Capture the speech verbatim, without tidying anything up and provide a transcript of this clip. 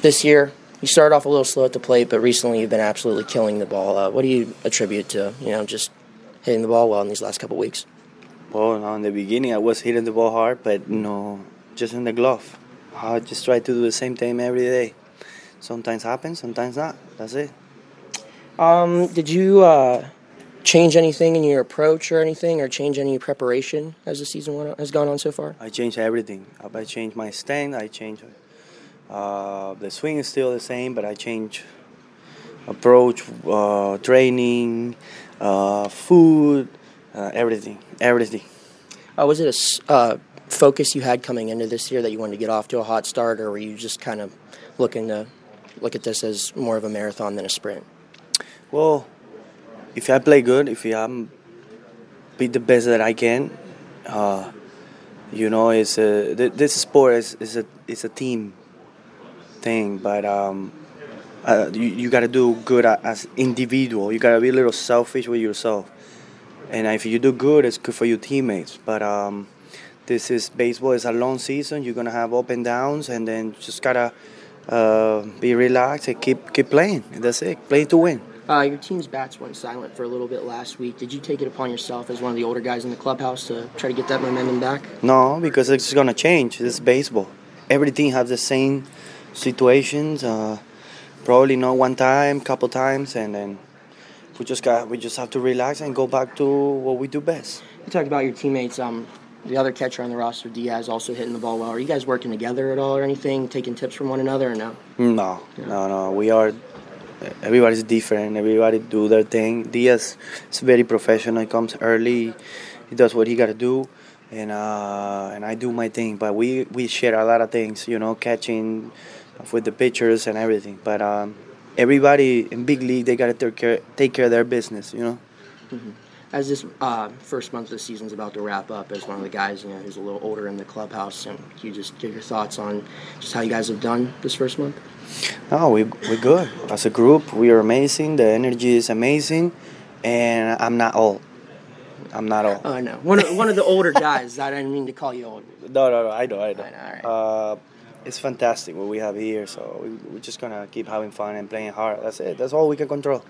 this year, you started off a little slow at the plate, but recently you've been absolutely killing the ball. Uh, what do you attribute to, you know, just hitting the ball well in these last couple weeks? Well, in the beginning, I was hitting the ball hard, but, you know, just in the glove. I just try to do the same thing every day. Sometimes happens, sometimes not. That's it. Um, did you uh, change anything in your approach or anything, or change any preparation as the season went on, has gone on so far? I changed everything. I changed my stand. I changed uh, the swing is still the same, but I changed approach, uh, training, uh, food, uh, everything, everything. Uh, was it a s- uh, focus you had coming into this year that you wanted to get off to a hot start, or were you just kind of looking to look at this as more of a marathon than a sprint? Well, if I play good, if I be the best that I can, uh, you know, it's a this sport is, is a it's a team thing, but um, uh, you you gotta do good as individual. You gotta be a little selfish with yourself, and if you do good, it's good for your teammates. But um, this is baseball. It's a long season. You're gonna have up and downs, and then just gotta uh, be relaxed and keep keep playing. That's it. Play to win. Uh, your team's bats went silent for a little bit last week. Did you take it upon yourself as one of the older guys in the clubhouse to try to get that momentum back? No, because it's gonna change. It's baseball. Every team has the same situations. Uh, probably not one time, couple times, and then we just got we just have to relax and go back to what we do best. You talked about your teammates. Um, the other catcher on the roster, Diaz, also hitting the ball well. Are you guys working together at all or anything, taking tips from one another, or no? No, no, no. We are. Everybody's different. Everybody do their thing. Diaz is very professional. He comes early. He does what he got to do, and uh, and I do my thing. But we, we share a lot of things, you know, catching with the pitchers and everything. But um, everybody in big league, they got to take care take care of their business, you know. Mm-hmm. As this uh, first month of the season's about to wrap up, as one of the guys, you know, who's a little older in the clubhouse, and can you just give your thoughts on just how you guys have done this first month? No, we we're good. As a group, we are amazing. The energy is amazing, and I'm not old. I'm not old. Oh, no. One of, one of the older guys. I didn't mean to call you old. No, no, no. I know, I know. I know, all right. Uh, it's fantastic what we have here, so we, we're just going to keep having fun and playing hard. That's it. That's all we can control.